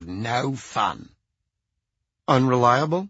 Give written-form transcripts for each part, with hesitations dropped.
no fun. Unreliable?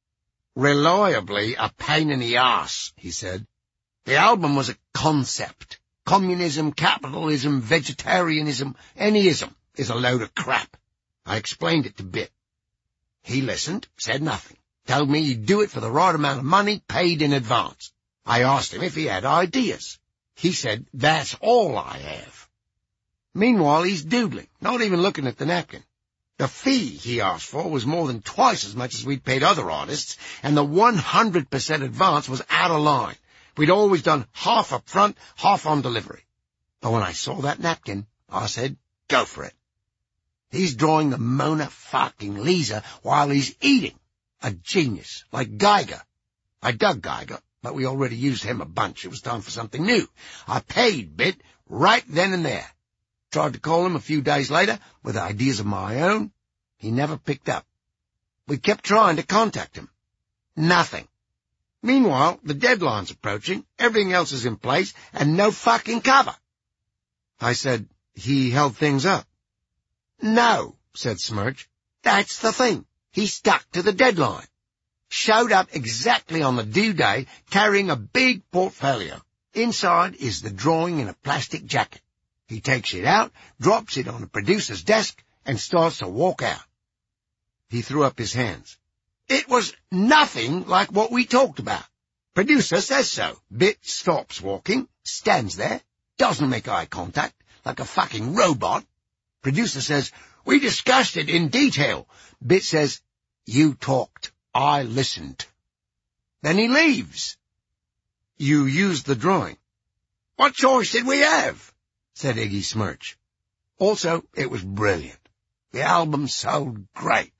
Reliably a pain in the arse, he said. The album was a concept. Communism, capitalism, vegetarianism, anyism is a load of crap. I explained it to Bit. He listened, said nothing, told me he'd do it for the right amount of money, paid in advance. I asked him if he had ideas. He said, that's all I have. Meanwhile, he's doodling, not even looking at the napkin. The fee he asked for was more than twice as much as we'd paid other artists, and the 100% advance was out of line. We'd always done half up front, half on delivery. But when I saw that napkin, I said, go for it. He's drawing the Mona fucking Lisa while he's eating. A genius, like Geiger. I dug Geiger, but we already used him a bunch. It was time for something new. I paid Bit right then and there. Tried to call him a few days later with ideas of my own. He never picked up. We kept trying to contact him. Nothing. Meanwhile, the deadline's approaching, everything else is in place, and no fucking cover. I said, he held things up. No, said Smirch. That's the thing. He stuck to the deadline. Showed up exactly on the due day, carrying a big portfolio. Inside is the drawing in a plastic jacket. He takes it out, drops it on the producer's desk, and starts to walk out. He threw up his hands. It was nothing like what we talked about. Producer says so. Bit stops walking, stands there, doesn't make eye contact, like a fucking robot. Producer says, we discussed it in detail. Bit says, you talked, I listened. Then he leaves. You used the drawing. What choice did we have? Said Iggy Smirch. Also, it was brilliant. The album sold great.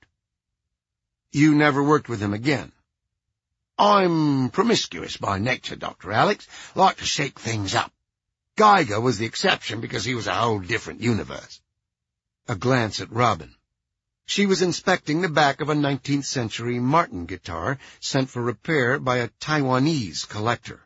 You never worked with him again. I'm promiscuous by nature, Dr. Alex. Like to shake things up. Geiger was the exception because he was a whole different universe. A glance at Robin. She was inspecting the back of a 19th century Martin guitar sent for repair by a Taiwanese collector.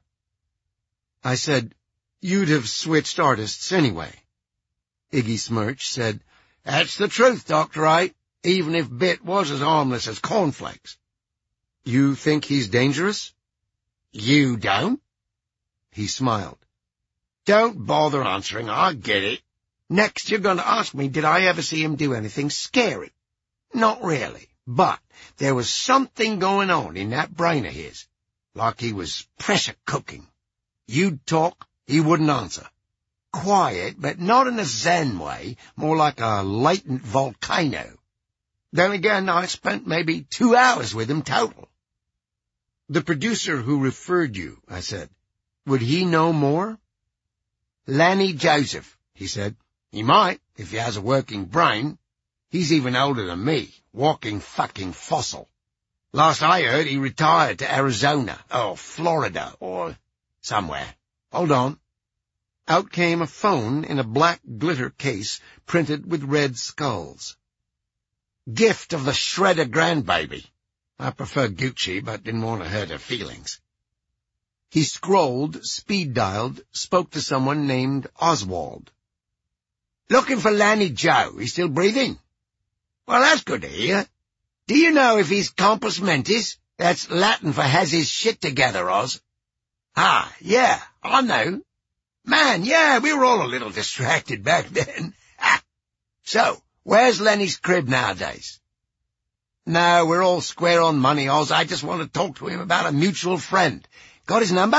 I said, you'd have switched artists anyway. Iggy Smirch said, that's the truth, Dr. A, even if Bit was as harmless as cornflakes. You think he's dangerous? You don't? He smiled. Don't bother answering, I get it. Next you're going to ask me, did I ever see him do anything scary? Not really, but there was something going on in that brain of his, like he was pressure cooking. You'd talk, he wouldn't answer. Quiet, but not in a zen way, more like a latent volcano. Then again, I spent maybe 2 hours with him total. The producer who referred you, I said, would he know more? Lanny Joseph, he said. He might, if he has a working brain. He's even older than me, walking fucking fossil. Last I heard, he retired to Arizona, or Florida, or somewhere. Hold on. Out came a phone in a black glitter case printed with red skulls. Gift of the Shredder grandbaby. I prefer Gucci, but didn't want to hurt her feelings. He scrolled, speed-dialed, spoke to someone named Oswald. Looking for Lanny Joe. He's still breathing? Well, that's good to hear. Do you know if he's compos mentis? That's Latin for has his shit together, Oz. Ah, yeah, I know. Man, yeah, we were all a little distracted back then. So, where's Lenny's crib nowadays? No, we're all square on money, Oz. I just want to talk to him about a mutual friend. Got his number?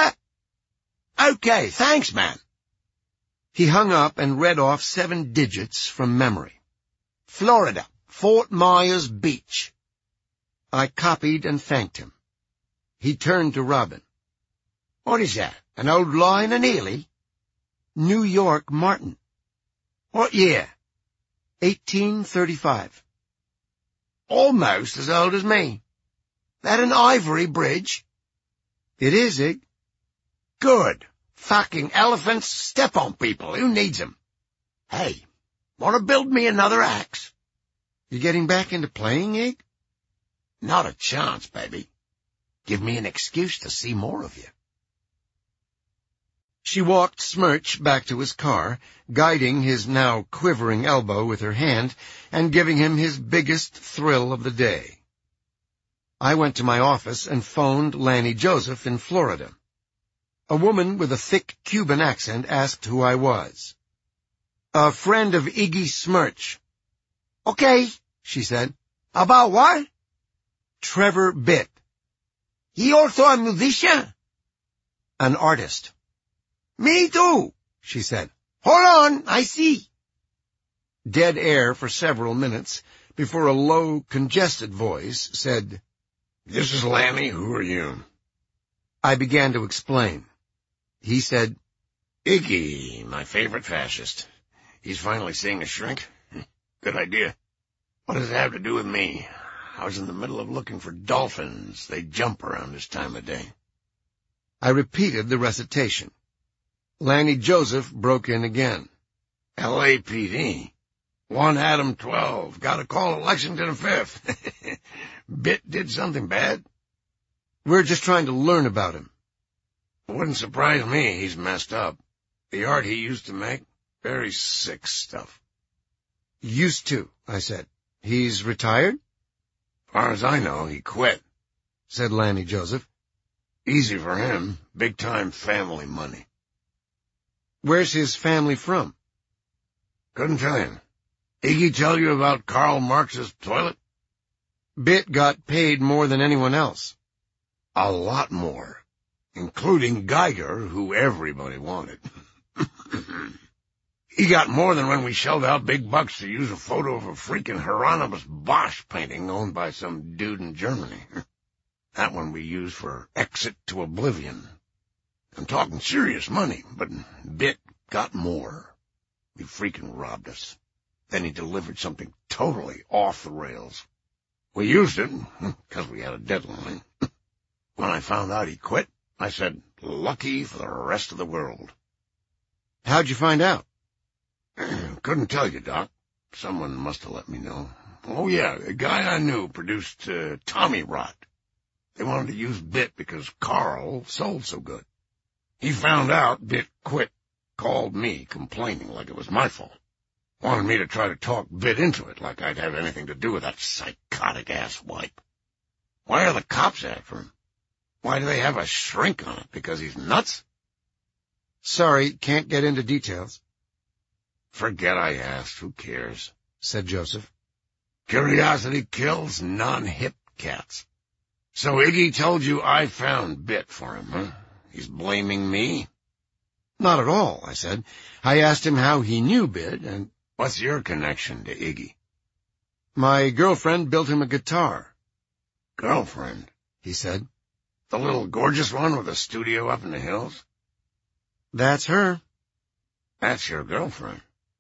Okay, thanks, man. He hung up and read off 7 digits from memory. Florida, Fort Myers Beach. I copied and thanked him. He turned to Robin. What is that, an old line in Ely? New York Martin. What year? 1835. Almost as old as me. That an ivory bridge? It is, Ig. Good. Fucking elephants step on people. Who needs 'em? Hey, want to build me another axe? You getting back into playing, Ig? Not a chance, baby. Give me an excuse to see more of you. She walked Smirch back to his car, guiding his now quivering elbow with her hand and giving him his biggest thrill of the day. I went to my office and phoned Lanny Joseph in Florida. A woman with a thick Cuban accent asked who I was. "A friend of Iggy Smirch." "Okay," she said. "About what?" "Trevor Bitt." "He also a musician?" "An artist." "Me too," she said. "Hold on, I see." Dead air for several minutes before a low, congested voice said, "This is Lanny. Who are you?" I began to explain. He said, "Iggy, my favorite fascist. He's finally seeing a shrink. Good idea. What does it have to do with me? I was in the middle of looking for dolphins. They jump around this time of day." I repeated the recitation. Lanny Joseph broke in again. "LAPD. 1 Adam 12. Got a call at Lexington 5th. Bitt did something bad?" "We're just trying to learn about him." "Wouldn't surprise me. He's messed up. The art he used to make, very sick stuff." "Used to," I said. "He's retired?" "As far as I know, he quit," said Lanny Joseph. "Easy for him. Big-time family money." "Where's his family from?" "Couldn't tell you. Iggy tell you about Karl Marx's toilet?" "Bitt got paid more than anyone else." "A lot more, including Geiger, who everybody wanted." "He got more than when we shelled out big bucks to use a photo of a freaking Hieronymus Bosch painting owned by some dude in Germany. That one we used for Exit to Oblivion. I'm talking serious money, but Bitt got more. He freaking robbed us. Then he delivered something totally off the rails. We used it, because we had a deadline. When I found out he quit, I said, lucky for the rest of the world." "How'd you find out?" "Couldn't tell you, Doc. Someone must have let me know. Oh, yeah, a guy I knew produced Tommy Rot. They wanted to use Bitt because Carl sold so good. He found out Bitt quit, called me, complaining like it was my fault. Wanted me to try to talk Bitt into it, like I'd have anything to do with that psychotic-ass wipe. Why are the cops after him? Why do they have a shrink on it? Because he's nuts?" "Sorry, can't get into details." "Forget I asked. Who cares?" said Joseph. "Curiosity kills non-hip cats. So Iggy told you I found Bitt for him, huh? He's blaming me?" "Not at all," I said. "I asked him how he knew Bitt, and—" "What's your connection to Iggy?" "My girlfriend built him a guitar." "Girlfriend?" he said. "The little gorgeous one with a studio up in the hills?" "That's her." "That's your girlfriend?"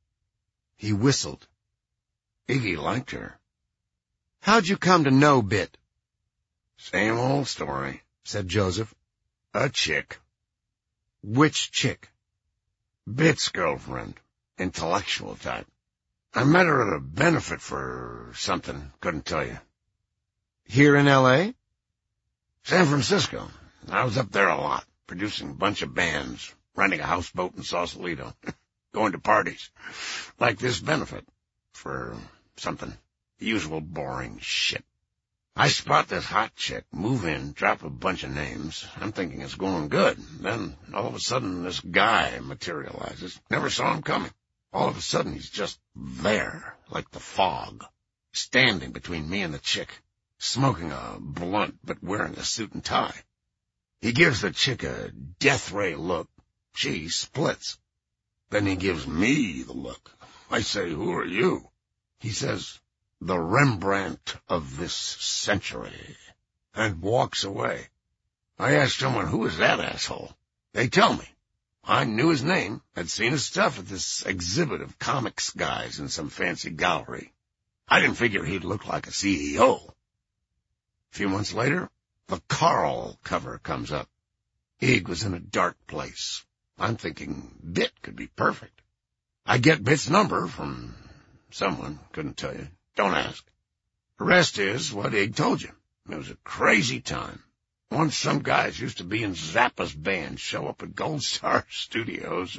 He whistled. "Iggy liked her." "How'd you come to know Bitt?" "Same old story," said Joseph. "A chick." "Which chick?" "Bitt's girlfriend. Intellectual type. I met her at a benefit for something. Couldn't tell you." "Here in L.A.? "San Francisco. I was up there a lot, producing a bunch of bands, renting a houseboat in Sausalito, going to parties, like this benefit, for something. The usual boring shit. I spot this hot chick, move in, drop a bunch of names. I'm thinking it's going good. Then, all of a sudden, this guy materializes. Never saw him coming. All of a sudden, he's just there, like the fog, standing between me and the chick, smoking a blunt but wearing a suit and tie. He gives the chick a death ray look. She splits. Then he gives me the look. I say, who are you? He says, the Rembrandt of this century, and walks away. I asked someone, who is that asshole? They tell me. I knew his name, had seen his stuff at this exhibit of comics guys in some fancy gallery. I didn't figure he'd look like a CEO. A few months later, the Carl cover comes up. Ig was in a dark place. I'm thinking Bitt could be perfect. I get Bitt's number from someone, couldn't tell you. Don't ask. The rest is what Ig told you. It was a crazy time. Once some guys used to be in Zappa's band show up at Gold Star Studios.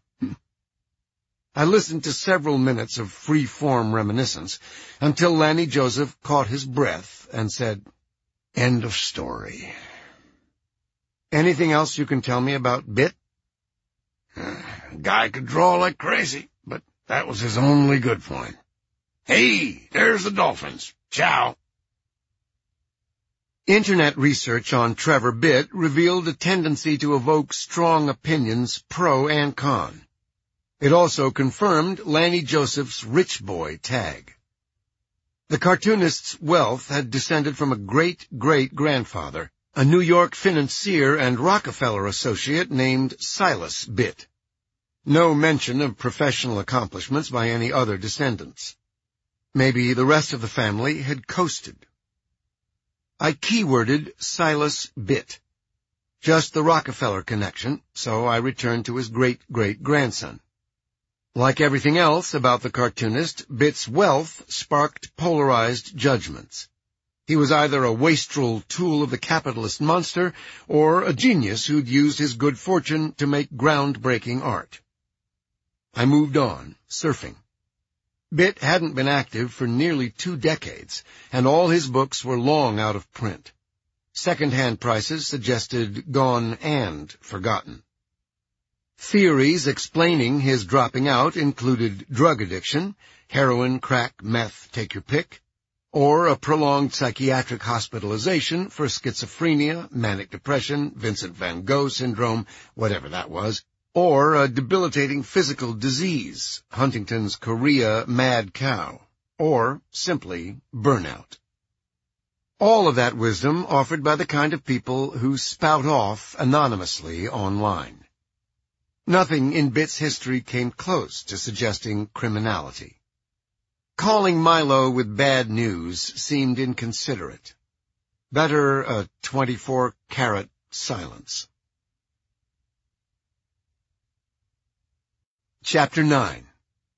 I listened to several minutes of free-form reminiscence until Lanny Joseph caught his breath and said, "End of story." "Anything else you can tell me about Bit?" Guy could draw like crazy, but that was his only good point. Hey, there's the dolphins. Ciao. Internet research on Trevor Bit revealed a tendency to evoke strong opinions pro and con. It also confirmed Lanny Joseph's rich boy tag. The cartoonist's wealth had descended from a great-great-grandfather, a New York financier and Rockefeller associate named Silas Bit. No mention of professional accomplishments by any other descendants. Maybe the rest of the family had coasted. I keyworded Silas Bit. Just the Rockefeller connection, so I returned to his great-great-grandson. Like everything else about the cartoonist, Bit's wealth sparked polarized judgments. He was either a wastrel tool of the capitalist monster or a genius who'd used his good fortune to make groundbreaking art. I moved on, surfing. Bit hadn't been active for nearly 2 decades, and all his books were long out of print. Second-hand prices suggested gone and forgotten. Theories explaining his dropping out included drug addiction, heroin, crack, meth, take your pick, or a prolonged psychiatric hospitalization for schizophrenia, manic depression, Vincent van Gogh syndrome, whatever that was, or a debilitating physical disease, Huntington's chorea mad cow, or simply burnout. All of that wisdom offered by the kind of people who spout off anonymously online. Nothing in Bit's history came close to suggesting criminality. Calling Milo with bad news seemed inconsiderate. Better a 24-carat silence. Chapter 9.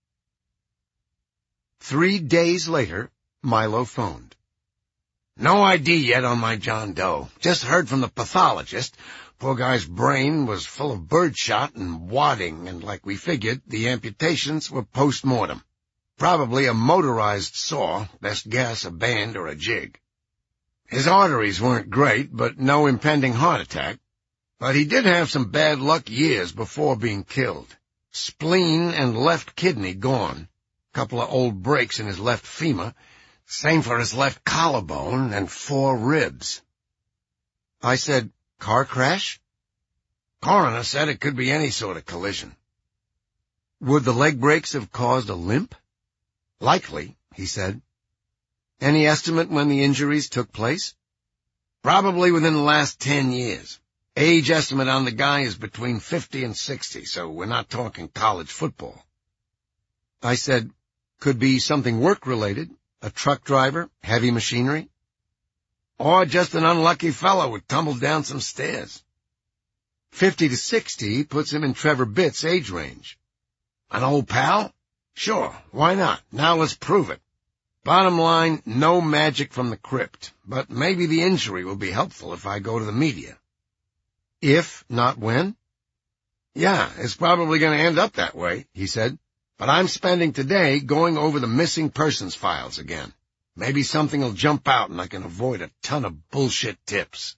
3 days later, Milo phoned. No ID yet on my John Doe. Just heard from the pathologist. Poor guy's brain was full of birdshot and wadding, and like we figured, the amputations were post-mortem. Probably a motorized saw, best guess a band or a jig. His arteries weren't great, but no impending heart attack. But he did have some bad luck years before being killed. Spleen and left kidney gone. Couple of old breaks in his left femur. Same for his left collarbone and 4 ribs. I said, car crash? Coroner said it could be any sort of collision. Would the leg breaks have caused a limp? Likely, he said. Any estimate when the injuries took place? Probably within the last 10 years. Age estimate on the guy is between 50 and 60, so we're not talking college football. I said, could be something work-related, a truck driver, heavy machinery. Or just an unlucky fellow who tumbled down some stairs. 50 to 60 puts him in Trevor Bit's age range. An old pal? Sure, why not? Now let's prove it. Bottom line, no magic from the crypt, but maybe the injury will be helpful if I go to the media. If, not when? Yeah, it's probably going to end up that way, he said. But I'm spending today going over the missing persons files again. Maybe something will jump out and I can avoid a ton of bullshit tips.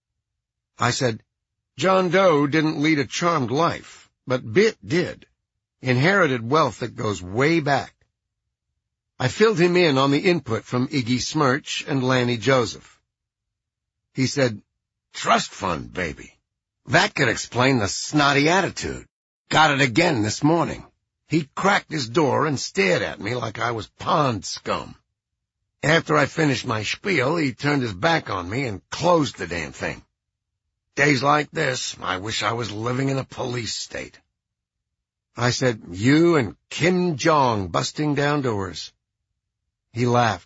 I said, John Doe didn't lead a charmed life, but Bit did. Inherited wealth that goes way back. I filled him in on the input from Iggy Smirch and Lanny Joseph. He said, trust fund, baby. That could explain the snotty attitude. Got it again this morning. He cracked his door and stared at me like I was pond scum. After I finished my spiel, he turned his back on me and closed the damn thing. Days like this, I wish I was living in a police state. I said, you and Kim Jong busting down doors. He laughed.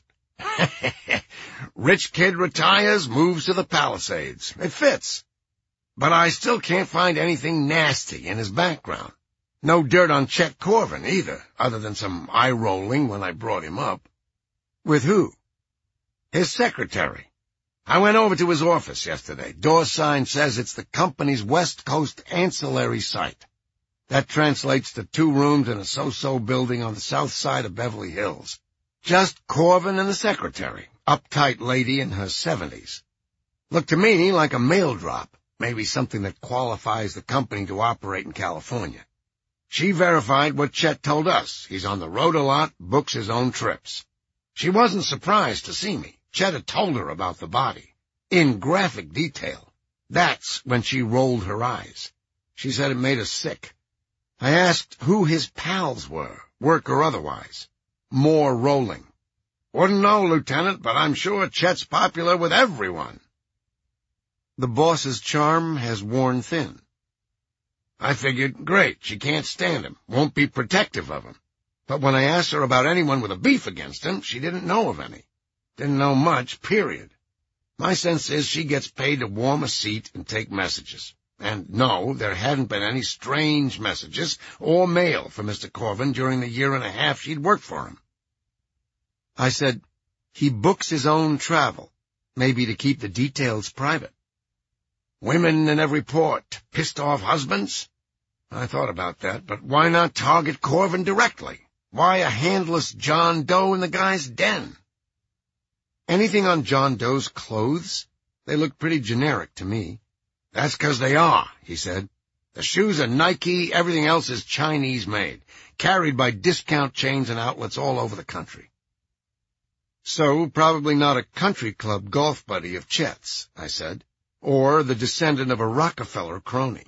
Rich kid retires, moves to the Palisades. It fits. But I still can't find anything nasty in his background. No dirt on Chet Corvin, either, other than some eye-rolling when I brought him up. With who? His secretary. I went over to his office yesterday. Door sign says it's the company's West Coast ancillary site. That translates to 2 rooms in a so-so building on the south side of Beverly Hills. Just Corvin and the secretary, uptight lady in her 70s. Looked to me like a mail drop, maybe something that qualifies the company to operate in California. She verified what Chet told us. He's on the road a lot, books his own trips. She wasn't surprised to see me. Chet had told her about the body, in graphic detail. That's when she rolled her eyes. She said it made her sick. I asked who his pals were, work or otherwise. More rolling. Wouldn't know, Lieutenant, but I'm sure Chet's popular with everyone. The boss's charm has worn thin. I figured, great, she can't stand him, won't be protective of him. But when I asked her about anyone with a beef against him, she didn't know of any. Didn't know much, period. My sense is she gets paid to warm a seat and take messages. And no, there hadn't been any strange messages or mail for Mr. Corvin during the 1.5 years she'd worked for him. I said, he books his own travel, maybe to keep the details private. Women in every port, pissed-off husbands? I thought about that, but why not target Corvin directly? Why a handless John Doe in the guy's den? Anything on John Doe's clothes? They look pretty generic to me. That's 'cause they are, he said. The shoes are Nike, everything else is Chinese-made, carried by discount chains and outlets all over the country. So, probably not a country club golf buddy of Chet's, I said, or the descendant of a Rockefeller crony.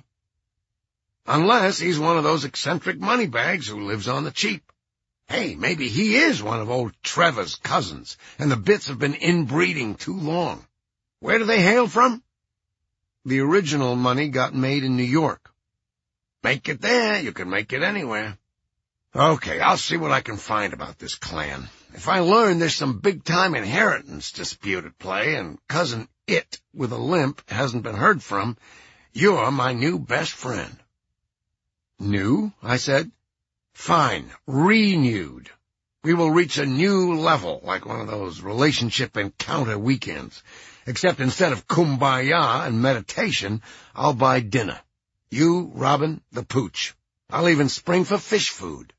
Unless he's one of those eccentric moneybags who lives on the cheap. Hey, maybe he is one of old Trevor's cousins, and the bits have been inbreeding too long. Where do they hail from? The original money got made in New York. Make it there, you can make it anywhere. Okay, I'll see what I can find about this clan. If I learn there's some big-time inheritance dispute at play and Cousin It with a limp hasn't been heard from, you're my new best friend. New? I said. Fine, renewed. We will reach a new level, like one of those relationship encounter weekends. Except instead of kumbaya and meditation, I'll buy dinner. You, Robin, the pooch. I'll even spring for fish food.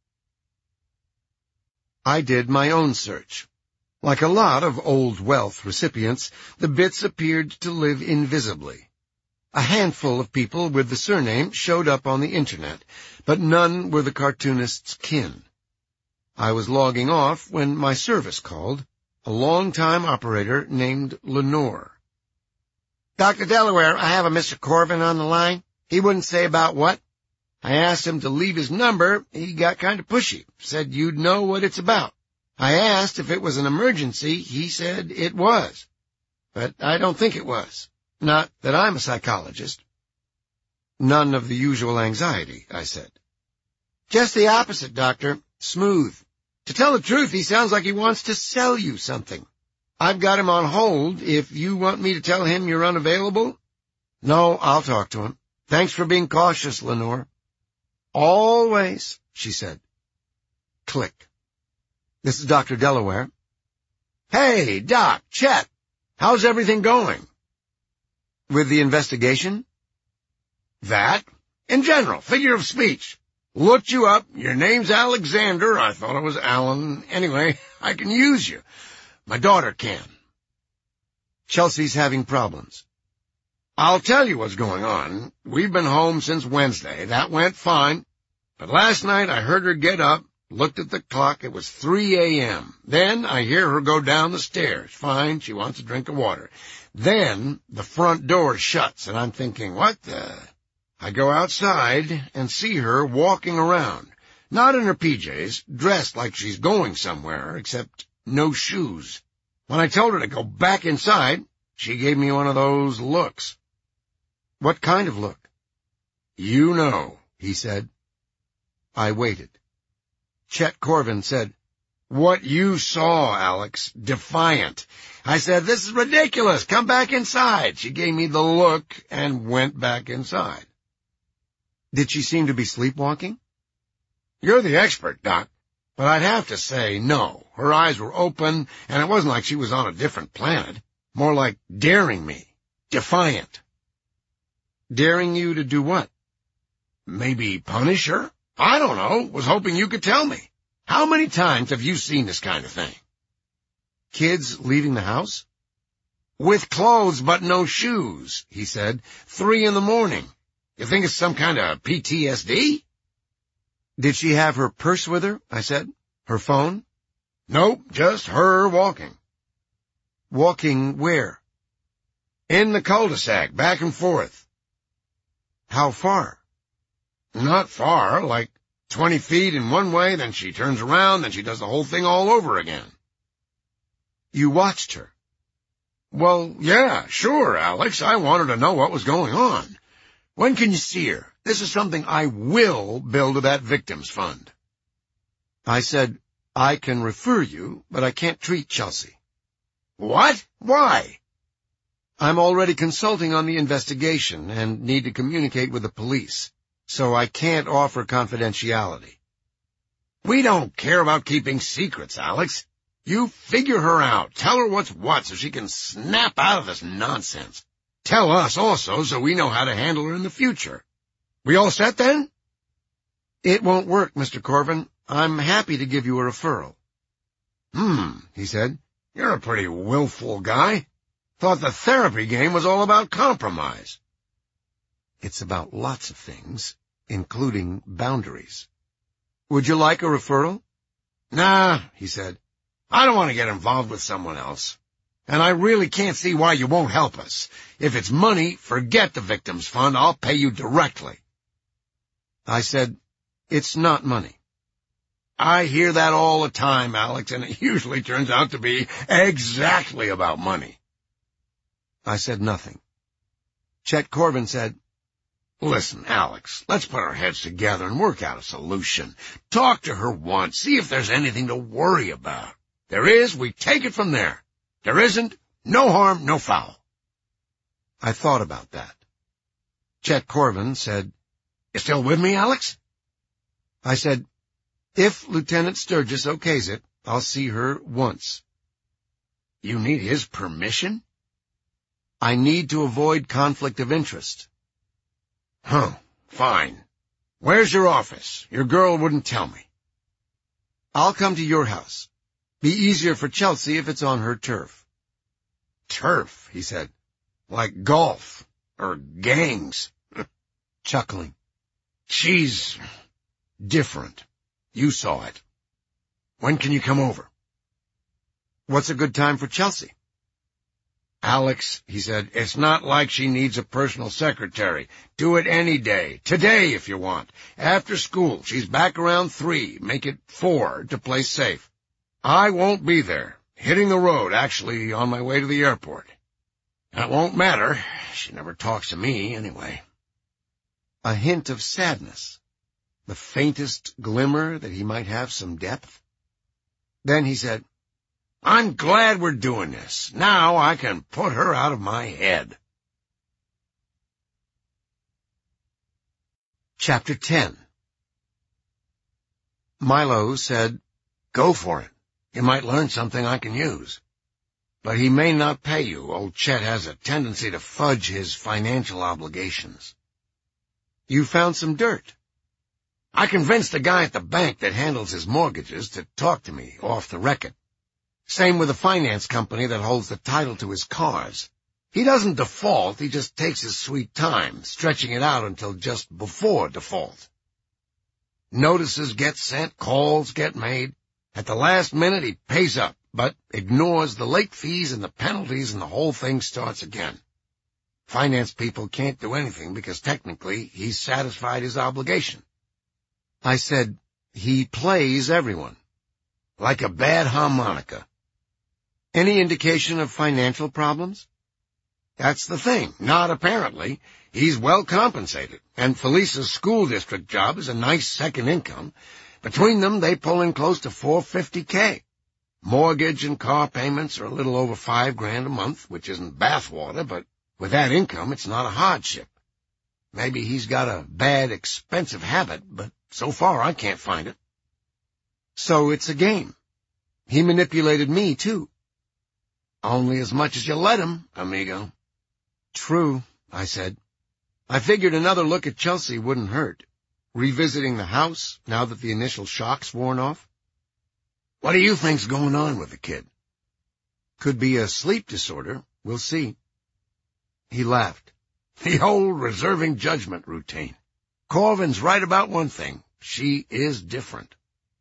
I did my own search. Like a lot of old wealth recipients, the bits appeared to live invisibly. A handful of people with the surname showed up on the Internet, but none were the cartoonist's kin. I was logging off when my service called, a long-time operator named Lenore. Dr. Delaware, I have a Mr. Corvin on the line. He wouldn't say about what. I asked him to leave his number. He got kind of pushy, said you'd know what it's about. I asked if it was an emergency. He said it was. But I don't think it was. Not that I'm a psychologist. None of the usual anxiety, I said. Just the opposite, Doctor. Smooth. To tell the truth, he sounds like he wants to sell you something. I've got him on hold. If you want me to tell him you're unavailable? No, I'll talk to him. Thanks for being cautious, Lenore. Always, she said. Click. This is Dr. Delaware. Hey, Doc, Chet. How's everything going? With the investigation? That? In general, figure of speech. Looked you up. Your name's Alexander. I thought it was Alan. Anyway, I can use you. My daughter can. Chelsea's having problems. I'll tell you what's going on. We've been home since Wednesday. That went fine. But last night I heard her get up, looked at the clock. It was 3 a.m. Then I hear her go down the stairs. Fine, she wants a drink of water. Then the front door shuts, and I'm thinking, what the... I go outside and see her walking around, not in her PJs, dressed like she's going somewhere, except no shoes. When I told her to go back inside, she gave me one of those looks. What kind of look? You know, he said. I waited. Chet Corvin said, What you saw, Alex, defiant. I said, this is ridiculous, come back inside. She gave me the look and went back inside. Did she seem to be sleepwalking? You're the expert, Doc, but I'd have to say no. Her eyes were open, and it wasn't like she was on a different planet. More like daring me. Defiant. Daring you to do what? Maybe punish her? I don't know. Was hoping you could tell me. How many times have you seen this kind of thing? Kids leaving the house? With clothes but no shoes, he said. 3 a.m. You think it's some kind of PTSD? Did she have her purse with her? I said. Her phone? Nope, just her walking. Walking where? In the cul-de-sac, back and forth. How far? Not far, like 20 feet in one way, then she turns around, then she does the whole thing all over again. You watched her? Well, yeah, sure, Alex. I wanted to know what was going on. When can you see her? This is something I will bill to that victims fund. I said, I can refer you, but I can't treat Chelsea. What? Why? I'm already consulting on the investigation and need to communicate with the police, so I can't offer confidentiality. We don't care about keeping secrets, Alex. You figure her out. Tell her what's what so she can snap out of this nonsense. Tell us also so we know how to handle her in the future. We all set then? It won't work, Mr. Corvin. I'm happy to give you a referral. He said. You're a pretty willful guy. Thought the therapy game was all about compromise. It's about lots of things, including boundaries. Would you like a referral? Nah, he said. I don't want to get involved with someone else. And I really can't see why you won't help us. If it's money, forget the victims fund. I'll pay you directly. I said, it's not money. I hear that all the time, Alex, and it usually turns out to be exactly about money. I said nothing. Chet Corvin said, Listen, Alex, let's put our heads together and work out a solution. Talk to her once, see if there's anything to worry about. There is, we take it from there. There isn't, no harm, no foul. I thought about that. Chet Corvin said, You still with me, Alex? I said, if Lieutenant Sturgis okays it, I'll see her once. You need his permission? I need to avoid conflict of interest. Fine. Where's your office? Your girl wouldn't tell me. I'll come to your house. Be easier for Chelsea if it's on her turf. Turf, he said. Like golf. Or gangs. Chuckling. She's different. You saw it. When can you come over? What's a good time for Chelsea? Alex, he said, it's not like she needs a personal secretary. Do it any day. Today, if you want. After school, she's back around 3. Make it 4 to play safe. I won't be there. Hitting the road, actually, on my way to the airport. That won't matter. She never talks to me, anyway. A hint of sadness. The faintest glimmer that he might have some depth. Then he said, I'm glad we're doing this. Now I can put her out of my head. Chapter 10. Milo said, Go for it. You might learn something I can use. But he may not pay you. Old Chet has a tendency to fudge his financial obligations. You found some dirt. I convinced the guy at the bank that handles his mortgages to talk to me off the record. Same with the finance company that holds the title to his cars. He doesn't default, he just takes his sweet time, stretching it out until just before default. Notices get sent, calls get made. At the last minute he pays up, but ignores the late fees and the penalties, and the whole thing starts again. Finance people can't do anything because technically he's satisfied his obligation. I said, he plays everyone. Like a bad harmonica. Any indication of financial problems? That's the thing. Not apparently. He's well compensated, and Felisa's school district job is a nice second income. Between them, they pull in close to $450K. Mortgage and car payments are a little over $5,000 a month, which isn't bathwater, but with that income, it's not a hardship. Maybe he's got a bad, expensive habit, but so far I can't find it. So it's a game. He manipulated me, too. Only as much as you let him, amigo. True, I said. I figured another look at Chelsea wouldn't hurt. Revisiting the house, now that the initial shock's worn off. What do you think's going on with the kid? Could be a sleep disorder. We'll see. He laughed. The old reserving judgment routine. Corvin's right about one thing. She is different.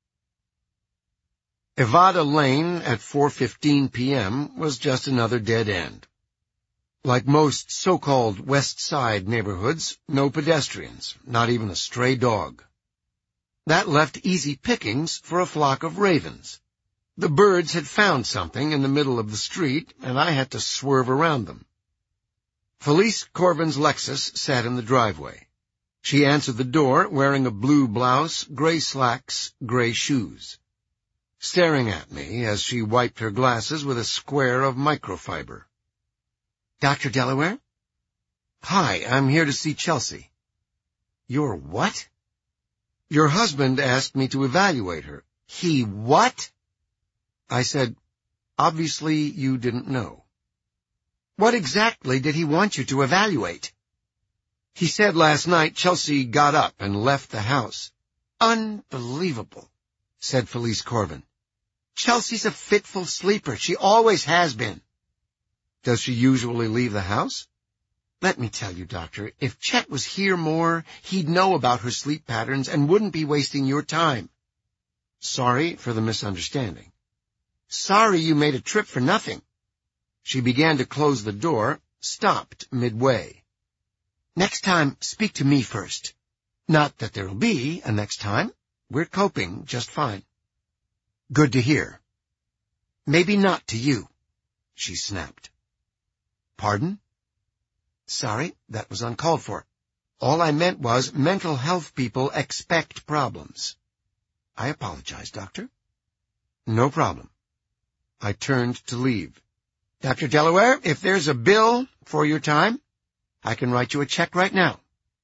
Evada Lane at 4:15 p.m. was just another dead end. Like most so-called West Side neighborhoods, no pedestrians, not even a stray dog. That left easy pickings for a flock of ravens. The birds had found something in the middle of the street, and I had to swerve around them. Felice Corvin's Lexus sat in the driveway. She answered the door wearing a blue blouse, gray slacks, gray shoes. Staring at me as she wiped her glasses with a square of microfiber. "Dr. Delaware?" "Hi, I'm here to see Chelsea." "Your what?" "Your husband asked me to evaluate her." "He what?" I said, "Obviously you didn't know." "What exactly did he want you to evaluate?" "He said last night Chelsea got up and left the house." "Unbelievable," said Felice Corvin. "Chelsea's a fitful sleeper. She always has been." "Does she usually leave the house?" "Let me tell you, Doctor, if Chet was here more, he'd know about her sleep patterns and wouldn't be wasting your time." "Sorry for the misunderstanding." "Sorry you made a trip for nothing." She began to close the door, stopped midway. "Next time, speak to me first. Not that there'll be a next time. We're coping just fine." "Good to hear." "Maybe not to you," she snapped. "Pardon?" "Sorry, that was uncalled for. All I meant was mental health people expect problems." "I apologize, Doctor." "No problem." I turned to leave. "Dr. Delaware, if there's a bill for your time, I can write you a check right now."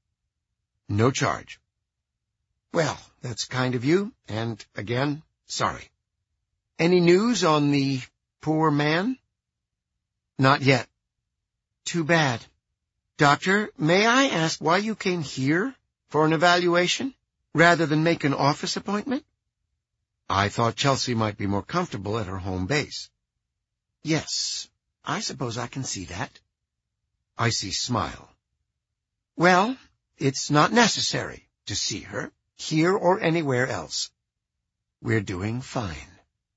"No charge." "Well, that's kind of you, and again, sorry. Any news on the poor man?" "Not yet." "Too bad. Doctor, may I ask why you came here for an evaluation, rather than make an office appointment?" "I thought Chelsea might be more comfortable at her home base." "Yes, I suppose I can see that." Icy smile. "Well, it's not necessary to see her, here or anywhere else. We're doing fine."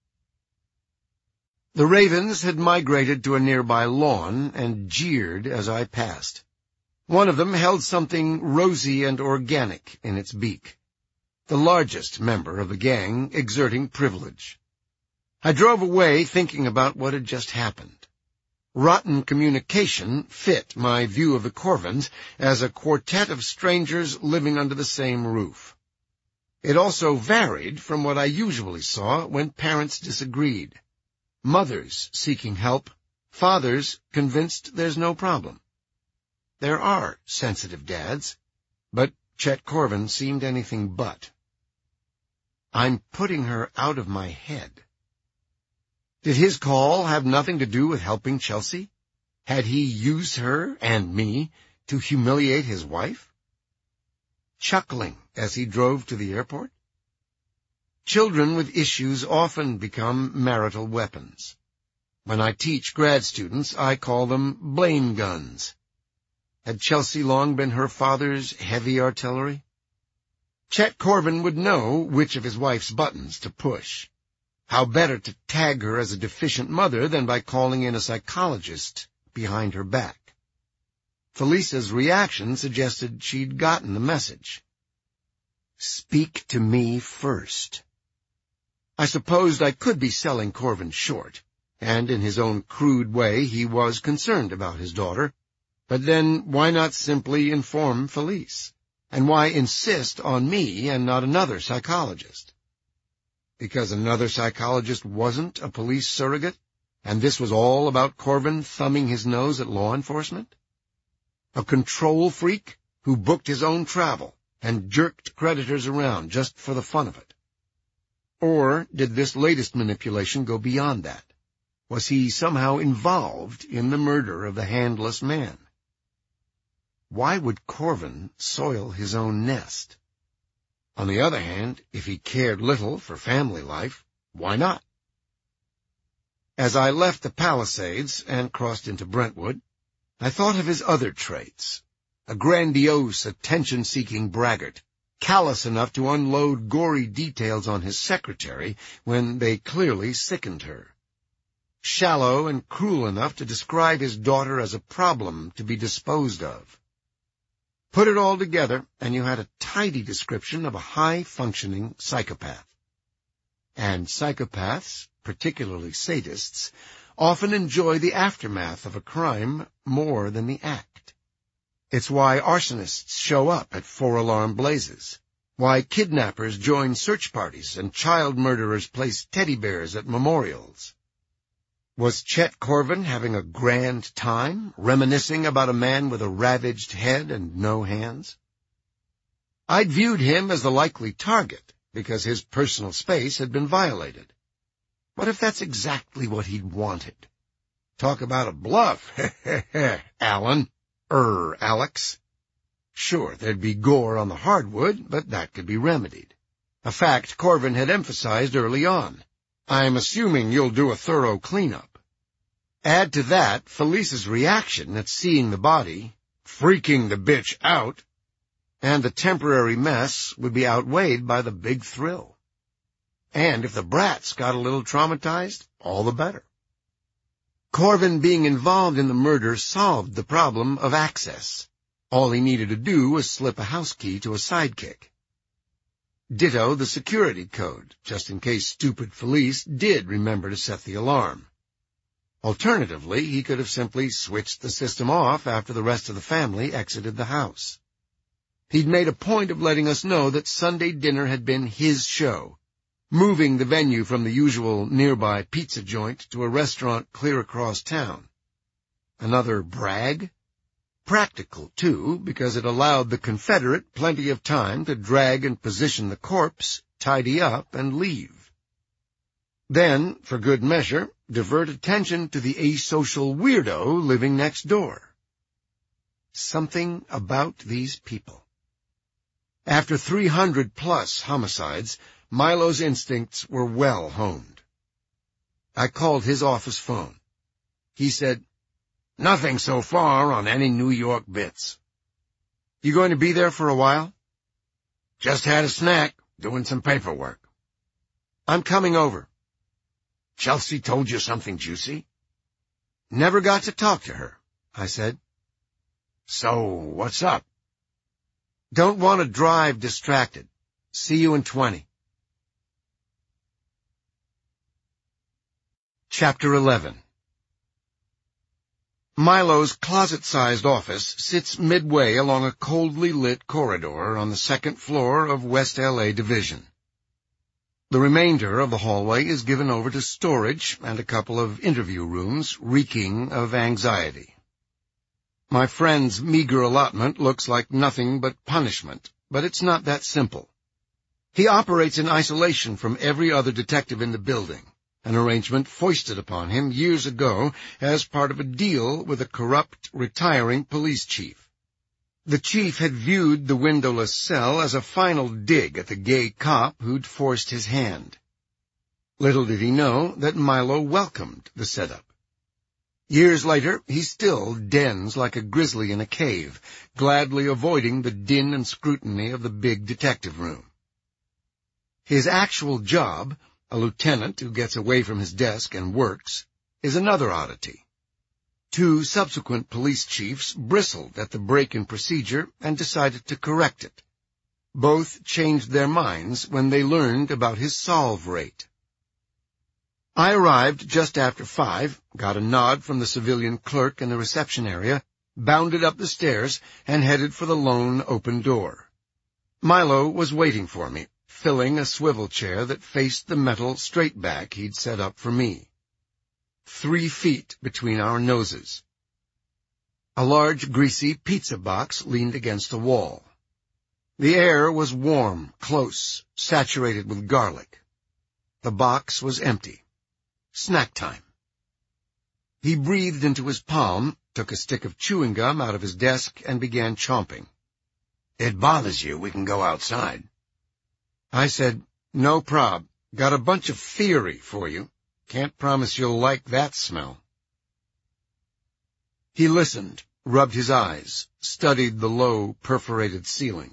The ravens had migrated to a nearby lawn and jeered as I passed. One of them held something rosy and organic in its beak. The largest member of the gang exerting privilege. I drove away thinking about what had just happened. Rotten communication fit my view of the Corvins as a quartet of strangers living under the same roof. It also varied from what I usually saw when parents disagreed. Mothers seeking help, fathers convinced there's no problem. There are sensitive dads, but Chet Corvin seemed anything but. I'm putting her out of my head. Did his call have nothing to do with helping Chelsea? Had he used her and me to humiliate his wife? Chuckling as he drove to the airport? Children with issues often become marital weapons. When I teach grad students, I call them blame guns. Had Chelsea long been her father's heavy artillery? Chet Corvin would know which of his wife's buttons to push. How better to tag her as a deficient mother than by calling in a psychologist behind her back? Felice's reaction suggested she'd gotten the message. Speak to me first. I supposed I could be selling Corvin short, and in his own crude way he was concerned about his daughter. But then why not simply inform Felice? And why insist on me and not another psychologist? Because another psychologist wasn't a police surrogate, and this was all about Corvin thumbing his nose at law enforcement? A control freak who booked his own travel and jerked creditors around just for the fun of it? Or did this latest manipulation go beyond that? Was he somehow involved in the murder of the handless man? Why would Corvin soil his own nest? On the other hand, if he cared little for family life, why not? As I left the Palisades and crossed into Brentwood, I thought of his other traits. A grandiose, attention-seeking braggart, callous enough to unload gory details on his secretary when they clearly sickened her. Shallow and cruel enough to describe his daughter as a problem to be disposed of. Put it all together, and you had a tidy description of a high-functioning psychopath. And psychopaths, particularly sadists, often enjoy the aftermath of a crime more than the act. It's why arsonists show up at four-alarm blazes, why kidnappers join search parties and child murderers place teddy bears at memorials. Was Chet Corvin having a grand time, reminiscing about a man with a ravaged head and no hands? I'd viewed him as the likely target, because his personal space had been violated. What if that's exactly what he'd wanted? Talk about a bluff, Alan. Alex. Sure, there'd be gore on the hardwood, but that could be remedied. A fact Corvin had emphasized early on. I'm assuming you'll do a thorough cleanup. Add to that Felice's reaction at seeing the body, freaking the bitch out, and the temporary mess would be outweighed by the big thrill. And if the brats got a little traumatized, all the better. Corvin being involved in the murder solved the problem of access. All he needed to do was slip a house key to a sidekick. Ditto the security code, just in case stupid Felice did remember to set the alarm. Alternatively, he could have simply switched the system off after the rest of the family exited the house. He'd made a point of letting us know that Sunday dinner had been his show, moving the venue from the usual nearby pizza joint to a restaurant clear across town. Another brag? Practical, too, because it allowed the Confederate plenty of time to drag and position the corpse, tidy up, and leave. Then, for good measure, divert attention to the asocial weirdo living next door. Something about these people. After 300-plus homicides, Milo's instincts were well honed. I called his office phone. He said, "Nothing so far on any New York bits." "You going to be there for a while?" "Just had a snack, doing some paperwork." "I'm coming over." "Chelsea told you something juicy?" "Never got to talk to her," I said. "So, what's up?" "Don't want to drive distracted. See you in 20. Chapter 11. Milo's closet-sized office sits midway along a coldly lit corridor on the second floor of West L.A. Division. The remainder of the hallway is given over to storage and a couple of interview rooms reeking of anxiety. My friend's meager allotment looks like nothing but punishment, but it's not that simple. He operates in isolation from every other detective in the building, an arrangement foisted upon him years ago as part of a deal with a corrupt, retiring police chief. The chief had viewed the windowless cell as a final dig at the gay cop who'd forced his hand. Little did he know that Milo welcomed the setup. Years later, he still dens like a grizzly in a cave, gladly avoiding the din and scrutiny of the big detective room. His actual job, a lieutenant who gets away from his desk and works, is another oddity. 2 subsequent police chiefs bristled at the break in procedure and decided to correct it. Both changed their minds when they learned about his solve rate. I arrived just after 5, got a nod from the civilian clerk in the reception area, bounded up the stairs, and headed for the lone open door. Milo was waiting for me, filling a swivel chair that faced the metal straightback he'd set up for me. 3 feet between our noses. A large, greasy pizza box leaned against the wall. The air was warm, close, saturated with garlic. The box was empty. Snack time. He breathed into his palm, took a stick of chewing gum out of his desk, and began chomping. It bothers you, we can go outside. I said, no prob. Got a bunch of theory for you. Can't promise you'll like that smell. He listened, rubbed his eyes, studied the low, perforated ceiling.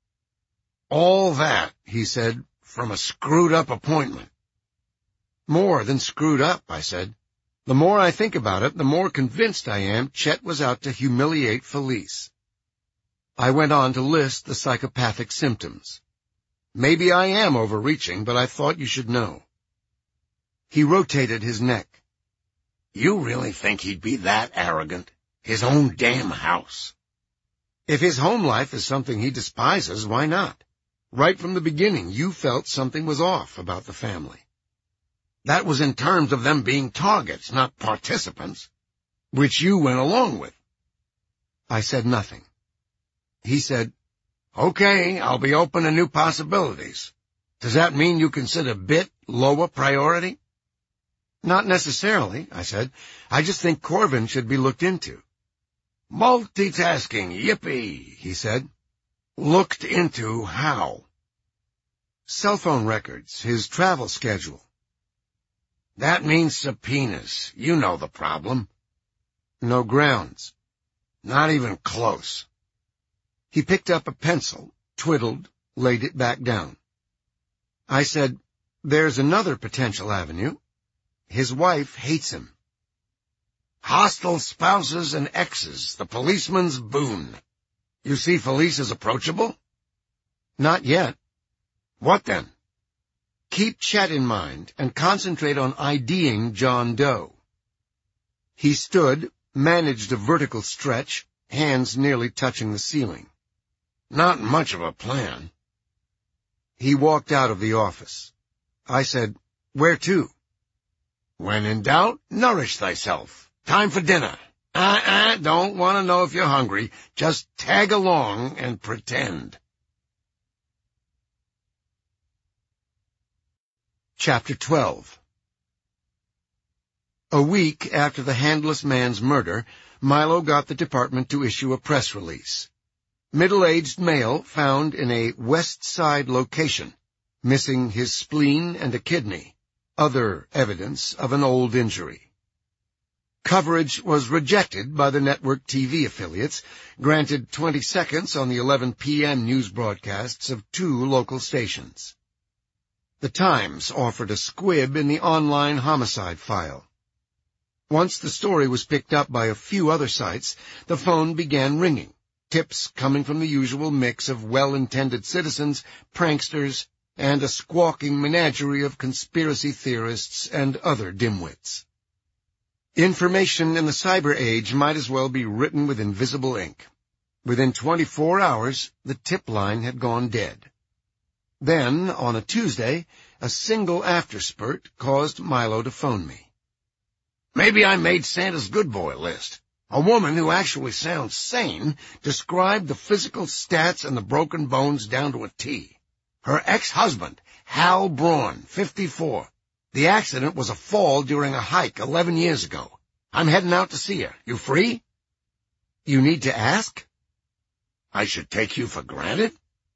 All that, he said, from a screwed-up appointment. More than screwed up, I said. The more I think about it, the more convinced I am Chet was out to humiliate Felice. I went on to list the psychopathic symptoms. Maybe I am overreaching, but I thought you should know. He rotated his neck. You really think he'd be that arrogant? His own damn house. If his home life is something he despises, why not? Right from the beginning, you felt something was off about the family. That was in terms of them being targets, not participants, which you went along with. I said nothing. He said, Okay, I'll be open to new possibilities. Does that mean you consider BIT lower priority? Not necessarily, I said. I just think Corvin should be looked into. Multitasking, yippee, he said. Looked into how? Cell phone records, his travel schedule. That means subpoenas. You know the problem. No grounds. Not even close. He picked up a pencil, twiddled, laid it back down. I said, there's another potential avenue. His wife hates him. Hostile spouses and exes, the policeman's boon. You see Felice as approachable? Not yet. What then? Keep Chet in mind and concentrate on IDing John Doe. He stood, managed a vertical stretch, hands nearly touching the ceiling. Not much of a plan. He walked out of the office. I said, where to? When in doubt, nourish thyself. Time for dinner. Don't want to know if you're hungry. Just tag along and pretend. Chapter 12. A week after the handless man's murder, Milo got the department to issue a press release. Middle-aged male found in a West Side location, missing his spleen and a kidney, other evidence of an old injury. Coverage was rejected by the network TV affiliates, granted 20 seconds on the 11 p.m. news broadcasts of 2 local stations. The Times offered a squib in the online homicide file. Once the story was picked up by a few other sites, the phone began ringing, tips coming from the usual mix of well-intended citizens, pranksters, and a squawking menagerie of conspiracy theorists and other dimwits. Information in the cyber age might as well be written with invisible ink. Within 24 hours, the tip line had gone dead. Then, on a Tuesday, a single afterspurt caused Milo to phone me. Maybe I made Santa's good boy list. A woman who actually sounds sane described the physical stats and the broken bones down to a T. Her ex-husband, Hal Braun, 54. The accident was a fall during a hike 11 years ago. I'm heading out to see her. You free? You need to ask? I should take you for granted?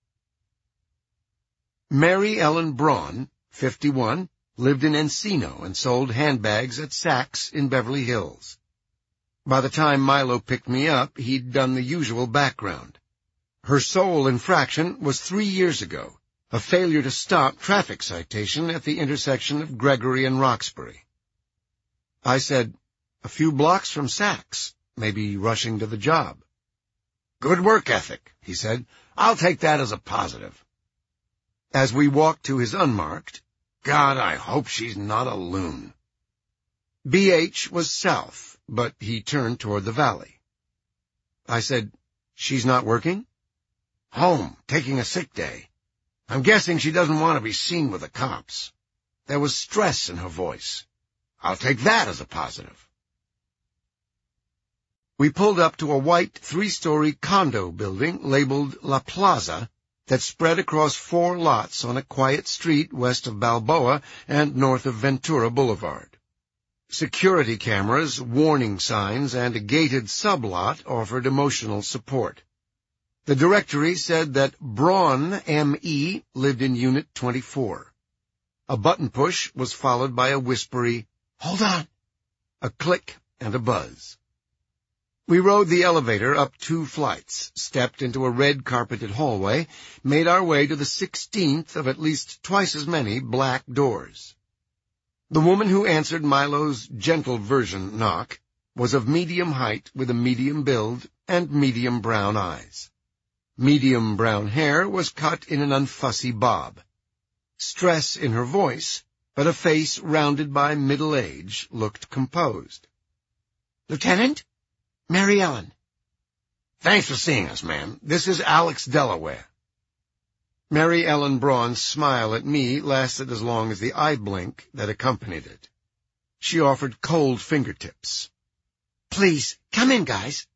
Mary Ellen Braun, 51, lived in Encino and sold handbags at Saks in Beverly Hills. By the time Milo picked me up, he'd done the usual background. Her sole infraction was 3 years ago, a failure to stop traffic citation at the intersection of Gregory and Roxbury. I said, a few blocks from Saks, maybe rushing to the job. Good work ethic, he said. I'll take that as a positive. As we walked to his unmarked, God, I hope she's not a loon. BH was south, but he turned toward the valley. I said, she's not working? Home, taking a sick day. I'm guessing she doesn't want to be seen with the cops. There was stress in her voice. I'll take that as a positive. We pulled up to a white 3-story condo building labeled La Plaza that spread across 4 lots on a quiet street west of Balboa and north of Ventura Boulevard. Security cameras, warning signs, and a gated sublot offered emotional support. The directory said that Braun, M.E., lived in Unit 24. A button push was followed by a whispery, "Hold on," a click, and a buzz. We rode the elevator up 2 flights, stepped into a red-carpeted hallway, made our way to the 16th of at least twice as many black doors. The woman who answered Milo's gentle version knock was of medium height with a medium build and medium brown eyes. Medium brown hair was cut in an unfussy bob. Stress in her voice, but a face rounded by middle age, looked composed. "Lieutenant? Mary Ellen." "Thanks for seeing us, ma'am. This is Alex Delaware." Mary Ellen Braun's smile at me lasted as long as the eye blink that accompanied it. She offered cold fingertips. "Please, come in, guys."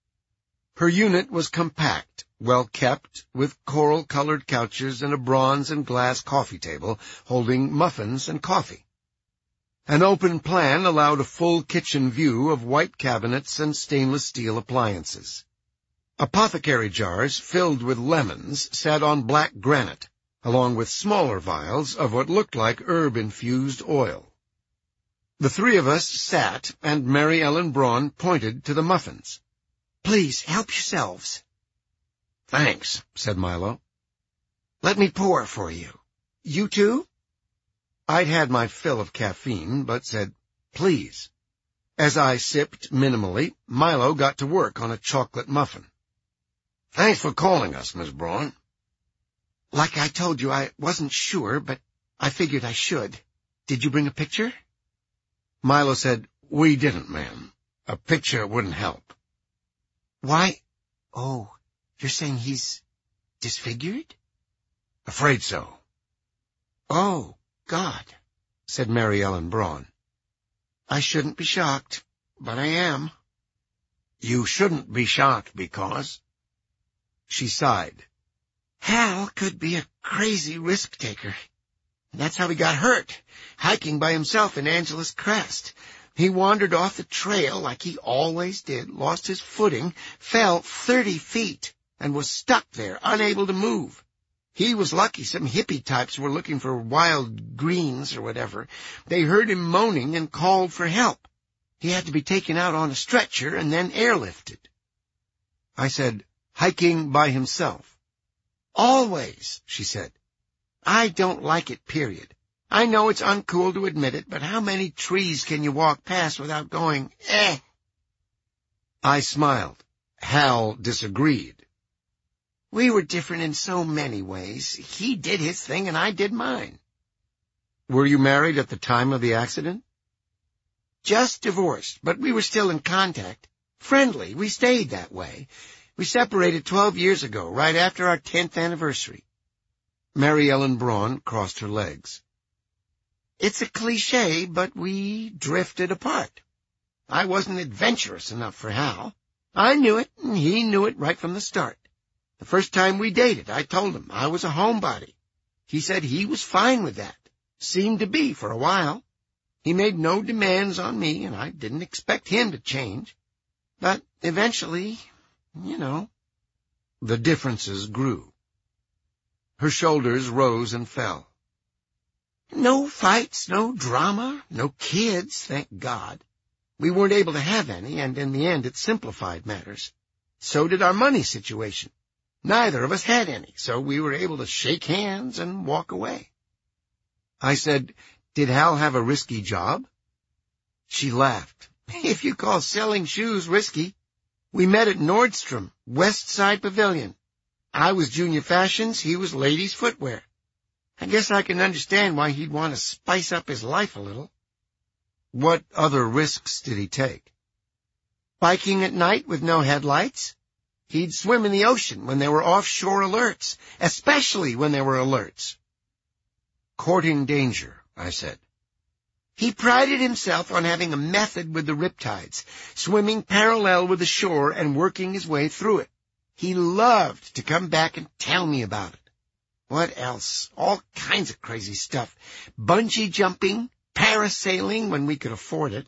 Her unit was compact, well-kept, with coral-colored couches and a bronze and glass coffee table holding muffins and coffee. An open plan allowed a full kitchen view of white cabinets and stainless steel appliances. Apothecary jars filled with lemons sat on black granite, along with smaller vials of what looked like herb-infused oil. The 3 of us sat, and Mary Ellen Braun pointed to the muffins. "Please, help yourselves." "Thanks," said Milo. "Let me pour for you. You too?" I'd had my fill of caffeine, but said, "Please." As I sipped minimally, Milo got to work on a chocolate muffin. "Thanks for calling us, Miss Braun." "Like I told you, I wasn't sure, but I figured I should. Did you bring a picture?" Milo said, "We didn't, ma'am. A picture wouldn't help." "Why? Oh, you're saying he's disfigured?" "Afraid so." "Oh, God," said Mary Ellen Braun. "I shouldn't be shocked, but I am." "You shouldn't be shocked because—" She sighed. "Hal could be a crazy risk-taker. That's how he got hurt, hiking by himself in Angeles Crest. He wandered off the trail like he always did, lost his footing, fell 30 feet, and was stuck there, unable to move. He was lucky some hippie types were looking for wild greens or whatever. They heard him moaning and called for help. He had to be taken out on a stretcher and then airlifted." I said, "Hiking by himself?" "Always," she said. "I don't like it, period. I know it's uncool to admit it, but how many trees can you walk past without going, eh?" I smiled. Hal disagreed. "We were different in so many ways. He did his thing and I did mine." "Were you married at the time of the accident?" "Just divorced, but we were still in contact. Friendly. We stayed that way. We separated 12 years ago, right after our 10th anniversary. Mary Ellen Braun crossed her legs. "It's a cliché, but we drifted apart. I wasn't adventurous enough for Hal. I knew it, and he knew it right from the start. The first time we dated, I told him I was a homebody. He said he was fine with that. Seemed to be for a while. He made no demands on me, and I didn't expect him to change. But eventually, you know." The differences grew. Her shoulders rose and fell. "No fights, no drama, no kids, thank God. We weren't able to have any, and in the end it simplified matters. So did our money situation. Neither of us had any, so we were able to shake hands and walk away." I said, "Did Hal have a risky job?" She laughed. "If you call selling shoes risky. We met at Nordstrom, West Side Pavilion. I was junior fashions, he was ladies' footwear. I guess I can understand why he'd want to spice up his life a little." "What other risks did he take?" "Biking at night with no headlights. He'd swim in the ocean when there were offshore alerts, especially when there were alerts." "Courting danger," I said. "He prided himself on having a method with the riptides, swimming parallel with the shore and working his way through it. He loved to come back and tell me about it. What else? All kinds of crazy stuff. Bungee jumping, parasailing when we could afford it.